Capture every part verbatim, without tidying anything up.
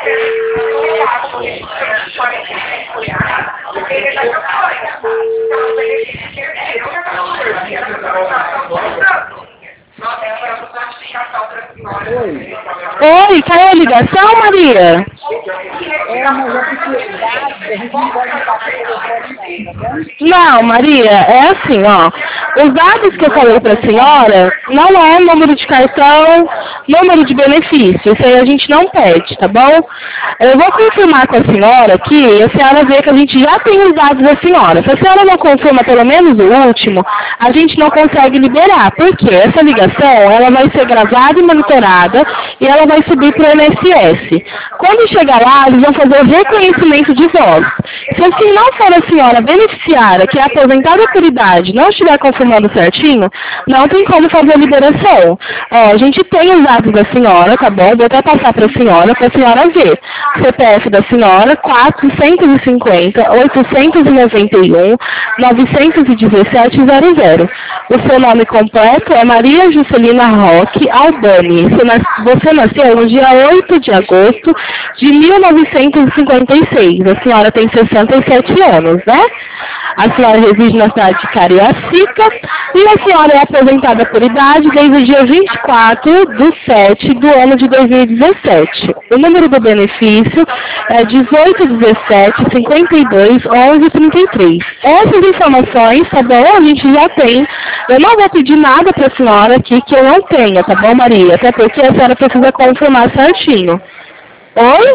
Oi, caiu a ligação, Maria? É, mas eu preciso dados, a gente não pode passar pelo telefone, não, tá bom? Não, Maria, é assim, ó. Os dados que eu falei para a senhora não é número de cartão, número de benefício. Isso aí a gente não pede, tá bom? Eu vou confirmar com a senhora aqui e a senhora vê que a gente já tem os dados da senhora. Se a senhora não confirma pelo menos o último, a gente não consegue liberar. Por quê? Essa ligação, ela vai ser gravada e monitorada e ela vai subir para o I N S S. Quando chegar lá, eles vão fazer o reconhecimento de voz. Se assim não for a senhora beneficiária, que é aposentada por idade, não estiver confirmando certinho, não tem como fazer a liberação. Ó, a gente tem os dados da senhora, tá bom? Vou até passar para a senhora, para a senhora ver. C P F da senhora, quatrocentos e cinquenta, oitocentos e noventa e um, novecentos e dezessete, zero zero. O seu nome completo é Maria Juscelina Roque Albani. Você, nas... Você nasceu no dia oito de agosto de mil novecentos e cinquenta e seis. A senhora tem sessenta e sete anos, né? A senhora reside na cidade de Cariacica e a senhora é aposentada por idade desde o dia vinte e quatro de sete do ano de dois mil e dezessete. O número do benefício é dezoito, dezessete, cinquenta e dois, onze, trinta e três. Essas informações, tá bom? A gente já tem. Eu não vou pedir nada para a senhora aqui que eu não tenha, tá bom, Maria? Até porque a senhora precisa confirmar certinho. Oi?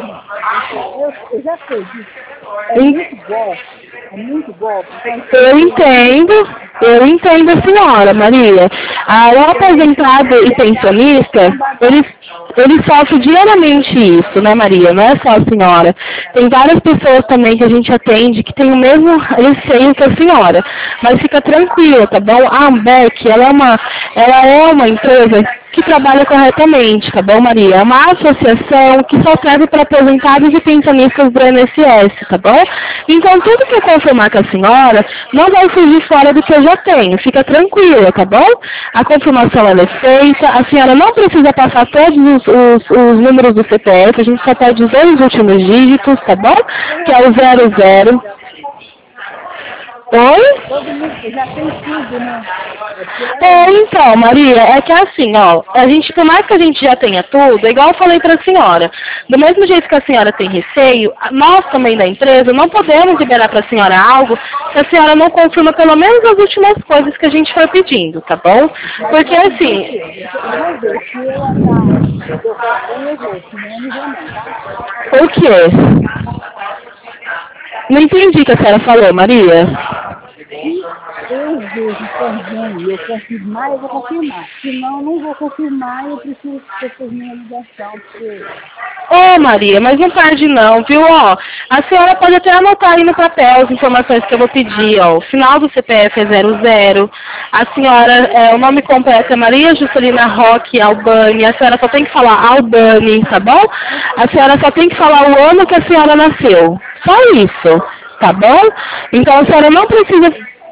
Eu, eu já sei disso. É muito bom. É muito bom. Eu entendo, eu entendo a senhora, Maria. Ah, o aposentado e pensionista, eles, eles sofrem diariamente isso, né, Maria? Não é só a senhora. Tem várias pessoas também que a gente atende que tem o mesmo receio que a senhora. Mas fica tranquila, tá bom? A Ambec, ela é uma, ela é uma empresa que trabalha corretamente, tá bom, Maria? É uma associação que só serve para aposentados e pensionistas do I N S S, tá bom? Então, tudo que eu confirmar com a senhora não vai fugir fora do que eu já tenho. Fica tranquila, tá bom? A confirmação ela é feita, a senhora não precisa passar todos os, os, os números do C P F, a gente só pode dizer os últimos dígitos, tá bom? Que é o zero zero. Oi? Todo mundo já tem tudo, né? É, então, Maria, é que assim, ó, a gente, por mais que a gente já tenha tudo, é igual eu falei para a senhora, do mesmo jeito que a senhora tem receio, nós também da empresa não podemos liberar para a senhora algo se a senhora não confirma pelo menos as últimas coisas que a gente for pedindo, tá bom? Porque assim... Eu vou ver, se eu andar, eu vou fazer, eu vou, senão eu não vou não, tá? O quê? Não entendi o que a senhora falou, Maria. Se eu vejo também e eu confirmar, eu vou confirmar. Senão, eu não vou confirmar e eu preciso que vocês minha ligação, porque... Ô, Maria, mas não perde não, viu? Ó, a senhora pode até anotar aí no papel as informações que eu vou pedir, ó. O final do C P F é zero zero. A senhora, é, o nome completo é Maria Juscelina Roque Albani. A senhora só tem que falar Albani, tá bom? A senhora só tem que falar o ano que a senhora nasceu. Só isso, tá bom? Então a senhora não precisa...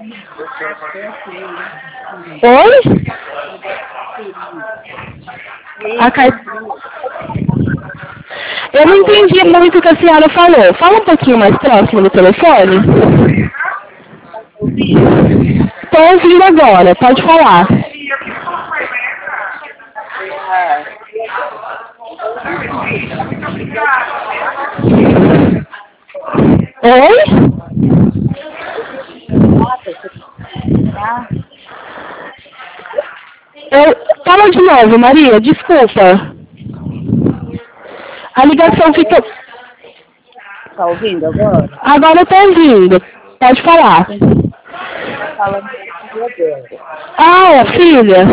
Oi? A car... Eu não entendi muito o que a senhora falou. Fala um pouquinho mais próximo do telefone. Estou ouvindo agora, pode falar. Oi? Eu... Fala de novo, Maria, desculpa. A ligação fica... Tá ouvindo agora? Agora eu tô ouvindo. Pode falar. Falando com o dela. Ah, é, filha.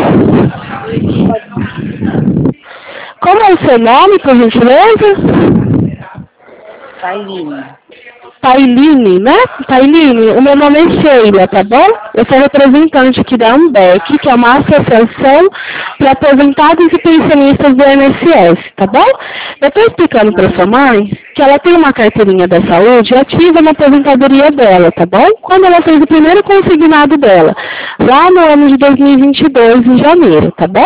Como é o seu nome, por gentileza? Tailine. Tailine, né? Tailine, o meu nome é Sheila, tá bom? Eu sou representante aqui da Ambec, que é uma associação para aposentados e pensionistas do I N S S, tá bom? Eu tô explicando para sua mãe que ela tem uma carteirinha da saúde ativa na aposentadoria dela, tá bom? Quando ela fez o primeiro consignado dela, lá no ano de dois mil e vinte e dois, em janeiro, tá bom?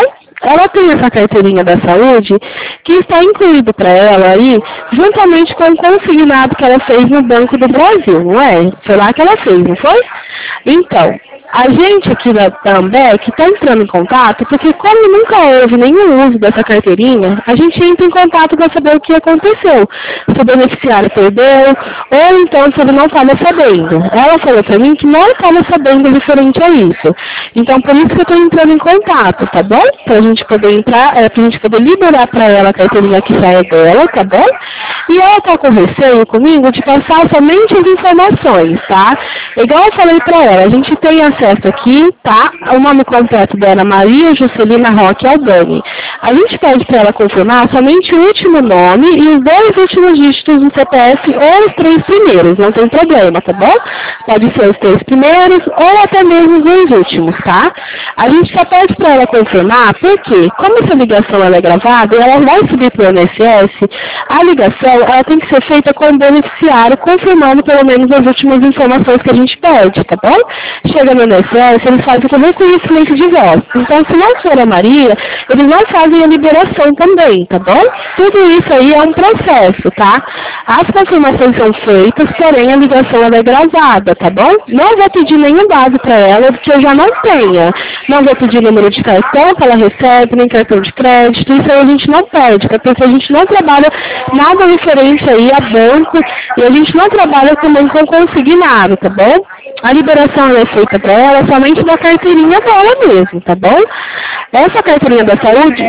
ela tem essa carteirinha da saúde que está incluído para ela aí, juntamente com o consignado que ela fez no Banco do Brasil, não é? Foi lá que ela fez, não foi? Então, a gente aqui da, da Ambec está entrando em contato, porque como nunca houve nenhum uso dessa carteirinha, a gente entra em contato para saber o que aconteceu. Se o beneficiário perdeu, ou então se ele não estava sabendo. Ela falou para mim que não estava sabendo referente a isso. Então, por isso que eu estou entrando em contato, tá bom? Para a gente poder entrar, é, para a gente poder liberar para ela a carteirinha que já é dela, tá bom? E ela está com receio comigo de passar somente as informações, tá? Igual eu falei para ela, a gente tem acesso aqui, tá? O nome completo dela é Maria Juscelina Roque Albani. A gente pede para ela confirmar somente o último nome e os dois últimos dígitos do C P F ou os três primeiros, não tem problema, tá bom? Pode ser os três primeiros ou até mesmo os dois últimos, tá? A gente só pede para ela confirmar porque, como essa ligação ela é gravada e ela vai subir para o I N S S, a ligação ela tem que ser feita com o beneficiário, confirmando pelo menos as últimas informações que a gente pede, tá bom? Chega no I N S S, eles fazem com reconhecimento de voz. Então, se não for a Maria, eles não fazem a liberação também, tá bom? Tudo isso aí é um processo, tá? As confirmações são feitas, porém a ligação ela é gravada, tá bom? Não vou pedir nenhum dado para ela, porque eu já não tenha. Não vou pedir número de cartão que ela recebe, nem cartão de crédito, isso aí a gente não pede, porque a gente não trabalha nada referente aí a banco e a gente não trabalha também com consignado, tá bom? A liberação é feita para ela somente da carteirinha dela mesmo, tá bom? Essa carteirinha da saúde...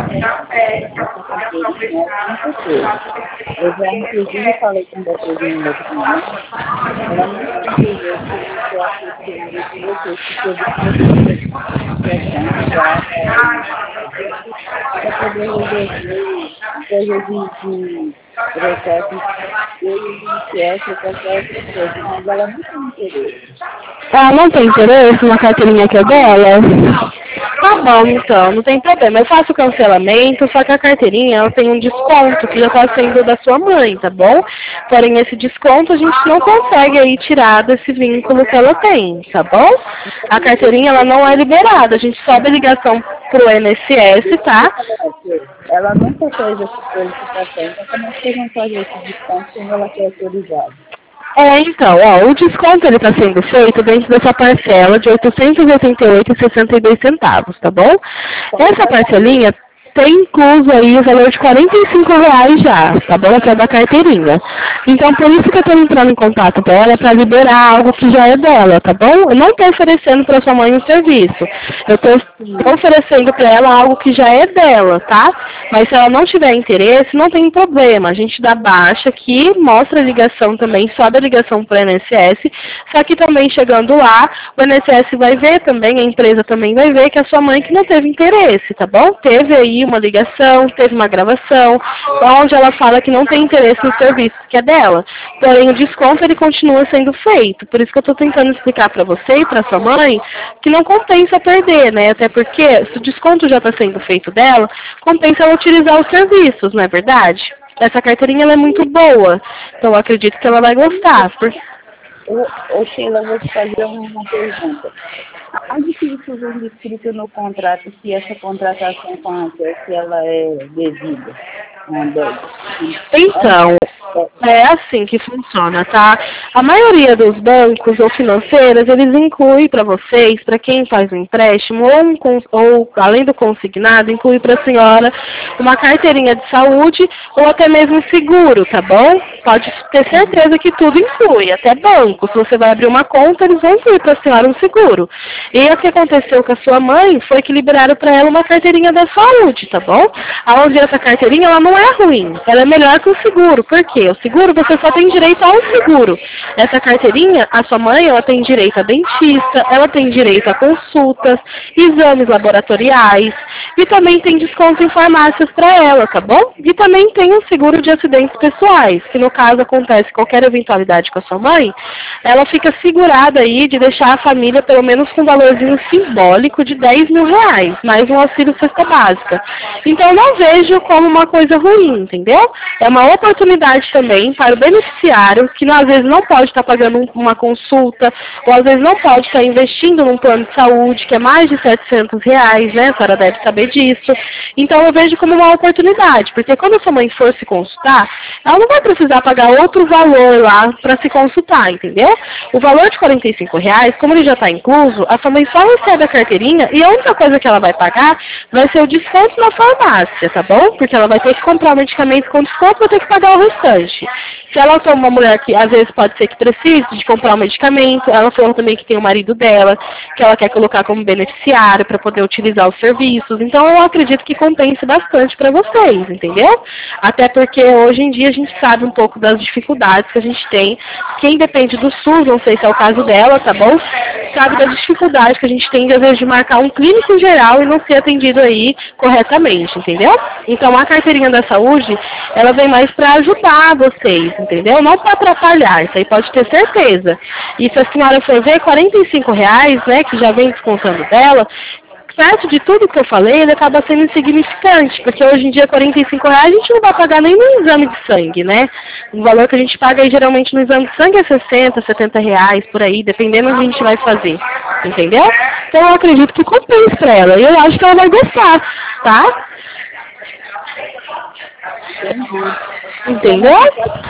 Eu já, inclusive, falei com a doutora no outro momento, ela não entendeu que eu acho que eu vocês que teve que para poder resolver coisas de processo eu e o qualquer outra coisa, mas ela não tem interesse. Ela não tem interesse na carteirinha que é dela? Tá bom, então, não tem problema. Eu faço o cancelamento, só que a carteirinha ela tem um desconto que já está sendo da sua mãe, tá bom? Porém, esse desconto a gente não consegue aí tirar desse vínculo que ela tem, tá bom? A carteirinha ela não é liberada, a gente sobe a ligação pro I N S S, tá? Ela nunca fez essa solicitação, então como é que vocês vão fazer esse desconto quando ela quer autorizado? É, então, ó, o desconto ele está sendo feito dentro dessa parcela de oitocentos e oitenta e oito reais e sessenta e dois centavos, tá bom? Essa parcelinha tem incluso aí o valor de quarenta e cinco reais já, tá bom? Que é da carteirinha. Então, por isso que eu estou entrando em contato com ela para liberar algo que já é dela, tá bom? Eu não estou oferecendo para sua mãe um serviço. Eu estou oferecendo para ela algo que já é dela, tá? Mas se ela não tiver interesse, não tem problema. A gente dá baixa aqui, mostra a ligação também, sobe a ligação para o I N S S, só que também chegando lá, o I N S S vai ver também, a empresa também vai ver que a sua mãe que não teve interesse, tá bom? Teve aí uma ligação, teve uma gravação, onde ela fala que não tem interesse no serviço que é dela. Porém, o desconto ele continua sendo feito. Por isso que eu estou tentando explicar para você e para sua mãe que não compensa perder, né? Até porque se o desconto já está sendo feito dela, compensa ela utilizar os serviços, não é verdade? Essa carteirinha ela é muito boa, então eu acredito que ela vai gostar. Por... Ô, ô Sheila, eu vou te fazer uma pergunta. Onde que isso vem escrito no contrato que essa contratação com a ANSES ela é devida? Então, é assim que funciona, tá? A maioria dos bancos ou financeiras, eles incluem para vocês, para quem faz um empréstimo, ou, um, ou além do consignado, inclui para a senhora uma carteirinha de saúde ou até mesmo seguro, tá bom? Pode ter certeza que tudo inclui, até banco. Se você vai abrir uma conta, eles vão incluir para a senhora um seguro. E o que aconteceu com a sua mãe foi que liberaram para ela uma carteirinha da saúde, tá bom? Aonde essa carteirinha, ela não é ruim, ela é melhor que o seguro. Por quê? O seguro, você só tem direito a um seguro. Essa carteirinha, a sua mãe, ela tem direito a dentista, ela tem direito a consultas, exames laboratoriais, e também tem desconto em farmácias para ela, tá bom? E também tem um seguro de acidentes pessoais, que no caso acontece qualquer eventualidade com a sua mãe, ela fica segurada aí de deixar a família pelo menos com um valorzinho simbólico de dez mil reais, mais um auxílio cesta básica. Então, eu não vejo como uma coisa ruim, entendeu? É uma oportunidade também para o beneficiário, que às vezes não pode estar pagando uma consulta, ou às vezes não pode estar investindo num plano de saúde, que é mais de setecentos reais, né? A senhora deve saber disso. Então, eu vejo como uma oportunidade, porque quando a sua mãe for se consultar, ela não vai precisar pagar outro valor lá para se consultar, entendeu? O valor de quarenta e cinco reais, como ele já está incluso, a sua mãe só recebe a carteirinha e a única coisa que ela vai pagar vai ser o desconto na farmácia, tá bom? Porque ela vai ter que comprar o medicamento com desconto, vai ter que pagar o restante. Se ela for uma mulher que às vezes pode ser que precise de comprar um medicamento, ela falou também que tem o marido dela, que ela quer colocar como beneficiário para poder utilizar os serviços. Então eu acredito que compense bastante para vocês, entendeu? Até porque hoje em dia a gente sabe um pouco das dificuldades que a gente tem. Quem depende do SUS, não sei se é o caso dela, tá bom? Sabe das dificuldades que a gente tem, às vezes, de marcar um clínico geral e não ser atendido aí corretamente, entendeu? Então a carteirinha da saúde, ela vem mais para ajudar vocês, entendeu? Não para atrapalhar, isso aí pode ter certeza. E se a senhora for ver, quarenta e cinco reais, né, que já vem descontando dela, perto de tudo que eu falei, ele acaba sendo insignificante, porque hoje em dia quarenta e cinco reais a gente não vai pagar nem no exame de sangue, né? O valor que a gente paga aí, geralmente no exame de sangue é sessenta, setenta reais, por aí, dependendo do que a gente vai fazer, entendeu? Então eu acredito que compensa pra ela, e eu acho que ela vai gostar, tá? Entendeu?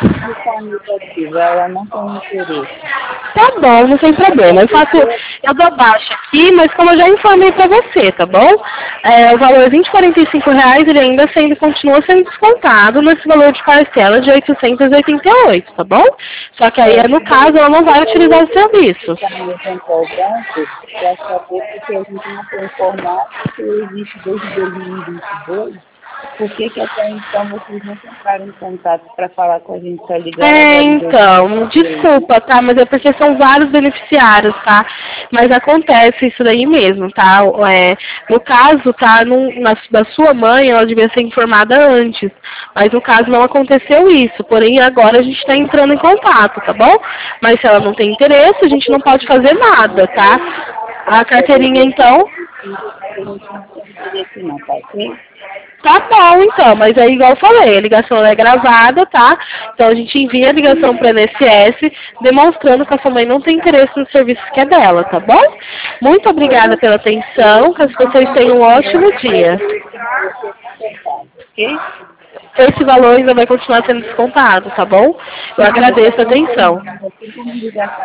Ela não tem interesse. Tá bom, não tem problema. Eu faço, eu dou baixa aqui, mas como eu já informei pra você, tá bom? É, o valor de quarenta e cinco reais, ele ainda sendo, continua sendo descontado nesse valor de parcela de oitocentos e oitenta e oito, tá bom? Só que aí, no caso, ela não vai utilizar os serviços. Para saber porque a gente não foi informado que existe desde dois mil e vinte e dois. Por que que até então vocês não entraram em contato para falar com a gente? Só ligar É, então, desculpa, tá? Mas é porque são vários beneficiários, tá? Mas acontece isso daí mesmo, tá? É, no caso, tá? No, na, da sua mãe, ela devia ser informada antes. Mas no caso não aconteceu isso. Porém, agora a gente está entrando em contato, tá bom? Mas se ela não tem interesse, a gente não pode fazer nada, tá? A carteirinha, então... Tá bom, então, mas é igual eu falei, a ligação é gravada, tá? Então a gente envia a ligação para a I N S S, demonstrando que a sua mãe não tem interesse no serviço que é dela, tá bom? Muito obrigada pela atenção, que vocês tenham um ótimo dia. Esse valor ainda vai continuar sendo descontado, tá bom? Eu agradeço a atenção.